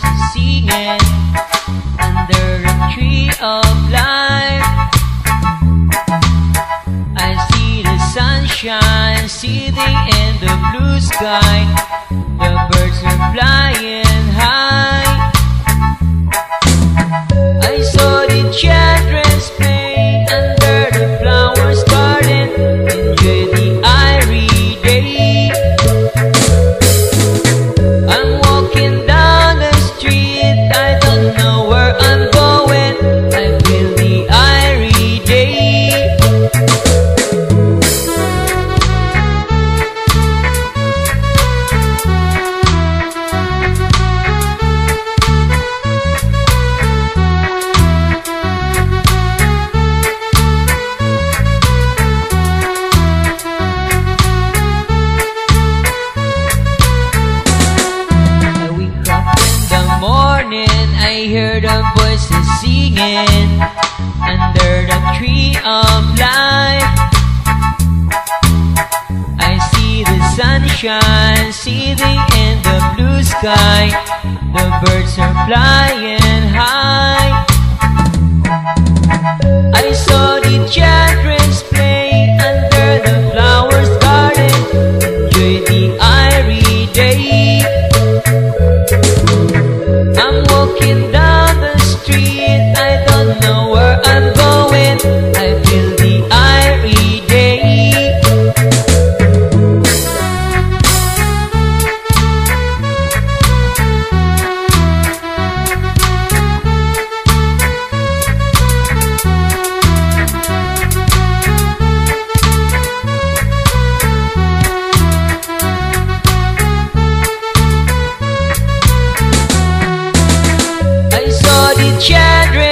voices singing under a tree of life. I see the sunshine, see the end of blue sky. The birds are flying high. I saw the children play under the flowers garden, enjoy the airy day. I'm walking down the street, I don't know where I'm going. I feel the airy day. I hear the voices singing under the tree of life. I see the sunshine, see the end of blue sky. The birds are flying high. I saw the children play under the flowers garden, enjoy the airy day. I'm walking down the street, I don't know where I'm going. I feel the airy day. I saw the children